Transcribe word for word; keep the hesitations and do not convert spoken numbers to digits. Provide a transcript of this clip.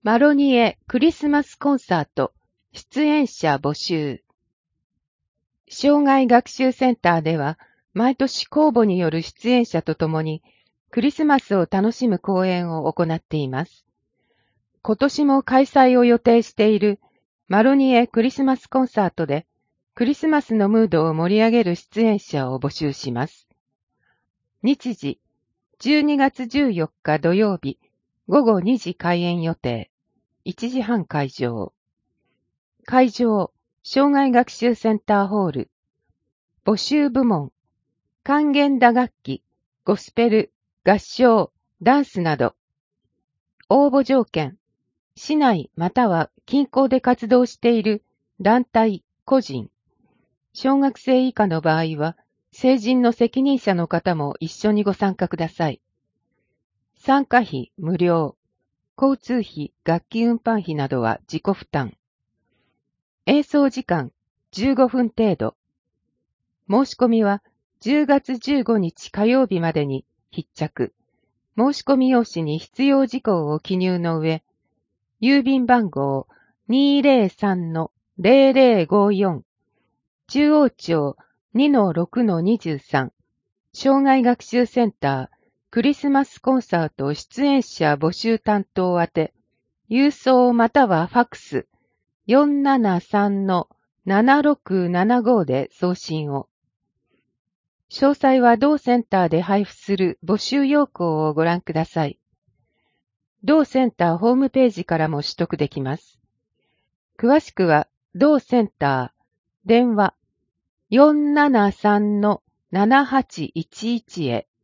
マロニエクリスマスコンサート出演者募集。障害学習センターでは毎年公募による出演者とともにクリスマスを楽しむ公演を行っています。今年も開催を予定しているマロニエクリスマスコンサートでクリスマスのムードを盛り上げる出演者を募集します。日時じゅうにがつじゅうよっか土曜日ごごにじ開演予定。いちじはん会場。会場、障害学習センターホール。募集部門、管弦打楽器、ゴスペル、合唱、ダンスなど。応募条件、市内または近郊で活動している団体、個人。小学生以下の場合は、成人の責任者の方も一緒にご参加ください。参加費無料。交通費、楽器運搬費などは自己負担。演奏時間じゅうごふん程度。申し込みはじゅうがつじゅうごにち火曜日までに必着。申し込み用紙に必要事項を記入の上、郵便番号 にーぜろさんのぜろぜろごよん、中央町 にのろくのにじゅうさん、障害学習センタークリスマスコンサート出演者募集担当宛て、郵送またはファックス よんななさんのななろくななご で送信を。詳細は同センターで配布する募集要項をご覧ください。同センターホームページからも取得できます。詳しくは同センター電話 よんななさんのななはちいちいち へ。